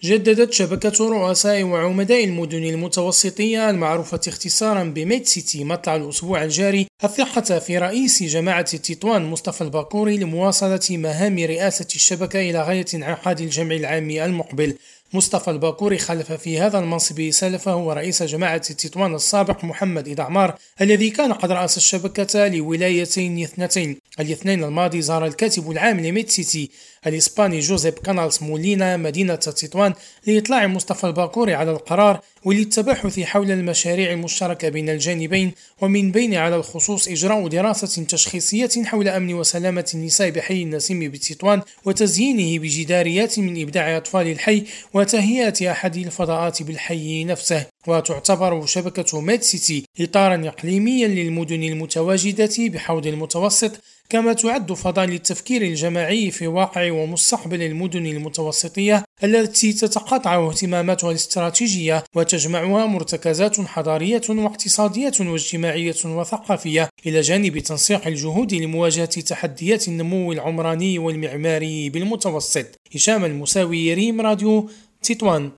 جددت شبكة رؤساء وعمداء المدن المتوسطية المعروفة اختصارا بميد سيتي مطلع الأسبوع الجاري الثقة في رئيس جماعة تطوان مصطفى الباكوري لمواصلة مهام رئاسة الشبكة إلى غاية انعقاد الجمع العام المقبل. مصطفى الباكوري خلف في هذا المنصب سلفه ورئيس جماعة تطوان السابق محمد إدعمار الذي كان قد رأس الشبكة لولايتين اثنتين. الاثنين الماضي زار الكاتب العام لميد سيتي الإسباني جوزيب كانالس مولينا مدينة تطوان لإطلاع مصطفى الباكوري على القرار وللتباحث حول المشاريع المشتركة بين الجانبين، ومن بين على الخصوص إجراء دراسة تشخيصية حول أمن وسلامة النساء بحي النسيم بتطوان وتزيينه بجداريات من إبداع أطفال الحي وتهيئة أحد الفضاءات بالحي نفسه. وتعتبر شبكة ميد سيتي إطارا إقليميا للمدن المتواجدة بحوض المتوسط، كما تعد فضاء للتفكير الجماعي في واقع ومستقبل المدن المتوسطية التي تتقاطع اهتماماتها الاستراتيجية وتجمعها مرتكزات حضارية واقتصادية واجتماعية وثقافية، إلى جانب تنسيق الجهود لمواجهة تحديات النمو العمراني والمعماري بالمتوسط. هشام المساوي، ريم راديو، تطوان.